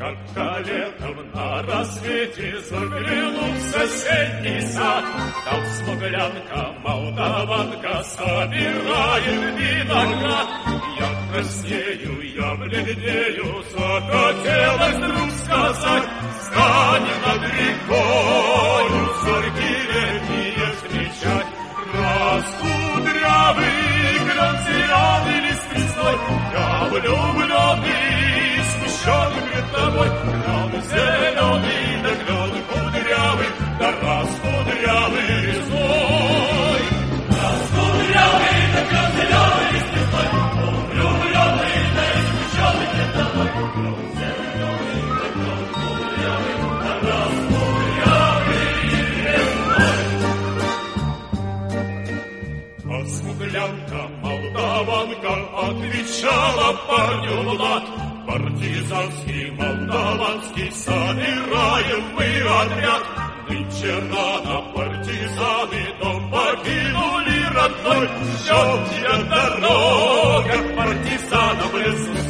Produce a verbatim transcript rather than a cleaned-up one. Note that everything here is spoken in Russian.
Как-то летом на рассвете заглянул в соседний сад. Там смуглянка, молдаванка собирает виноград. Я краснею, я бледнею, захотелось вдруг сказать: встань над рекою, зорьки летние встречать. Раскудрявый град зеленый лист весной, я влюбленный, смущенный пред тобой. Град зеленый, да град кудрявый, да раскудрявый весной. Раскудрявый, да град зеленый лист весной, влюбленный, да и смущенный пред тобой. Град зеленый, да град кудрявый, да раскудрявый весной. А смуглянка, молдаванка отвечала парню Влад: партизанский, молдаванский, собираем мы отряд. Нынче рано партизаны дом покинули родной. Ждет тебя дорога партизанам в лесу.